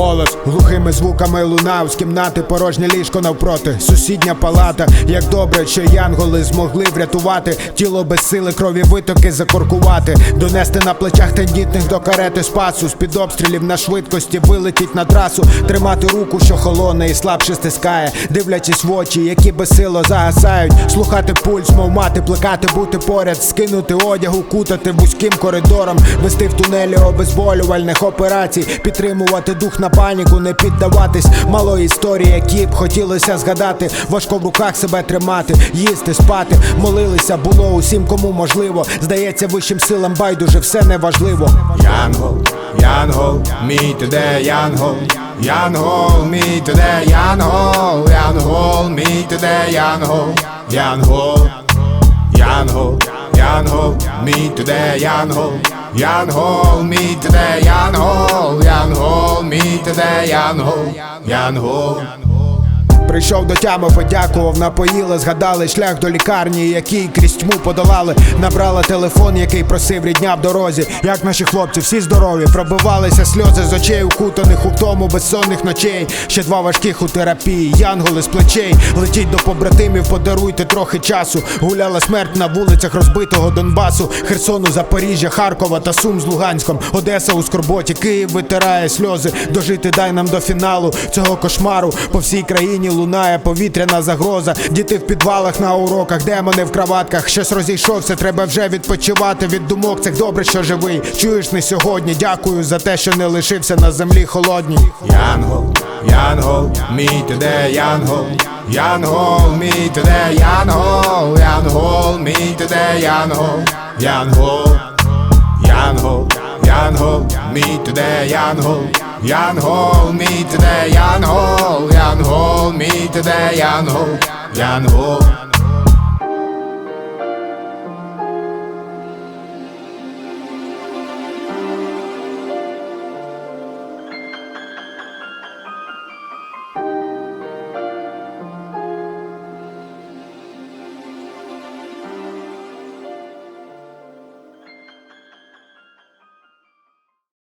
голос глухими звуками лунав з кімнати, порожнє ліжко навпроти, сусідня палата. Як добре, що янголи змогли врятувати тіло без сили, крові витоки закоркувати, донести на плечах тендітних до карети спасу. З-під обстрілів на швидкості вилетіть на трасу, тримати руку, що холоне і слабше стискає, дивлячись в очі, які безсило загасають, слухати пульс, мов мати, плекати, бути поряд, скинути одяг, укутати вузьким коридором, вести в тунелі обезболювальних операцій, підтримувати дух на паніку, не піддаватись. Мало історій, які б хотілося згадати, важко в руках себе тримати, їсти, спати, молилися, було усім, кому можливо. Здається, вищим силам байдуже, все неважливо. Янгол, янгол, мій туде янгол, янгол, мій туде янгол, янгол, мій туде янгол, янгол, янгол, янгол, мій туде янгол, янгол, мій туде янгол, янгол, мій туде янгол, янгол. Прийшов до тями, подякував, напоїли, згадали шлях до лікарні, який крізь тьму подолали. Набрала телефон, який просив рідня в дорозі. Як наші хлопці, всі здорові, пробивалися сльози з очей, укутаних у втому безсонних ночей. Ще 2 важких у терапії, янголи з плечей. Летіть до побратимів, подаруйте трохи часу. Гуляла смерть на вулицях розбитого Донбасу, Херсону, Запоріжжя, Харкова та Сум з Луганськом. Одеса у скорботі, Київ витирає сльози. Дожити дай нам до фіналу цього кошмару. По всій країні лунає повітряна загроза. Діти в підвалах на уроках, демони в краватках. Щось розійшовся, треба вже відпочивати від думок цих. Добре, що живий, чуєш не сьогодні. Дякую за те, що не лишився на землі холодній. Янгол, янгол, мій туде янгол, янгол, мій туде янгол, янгол, мій туде янгол, янгол, янгол, янгол, мій туде янгол, янгол, мій туде янгол, янгол, мій туде янгол, янгол.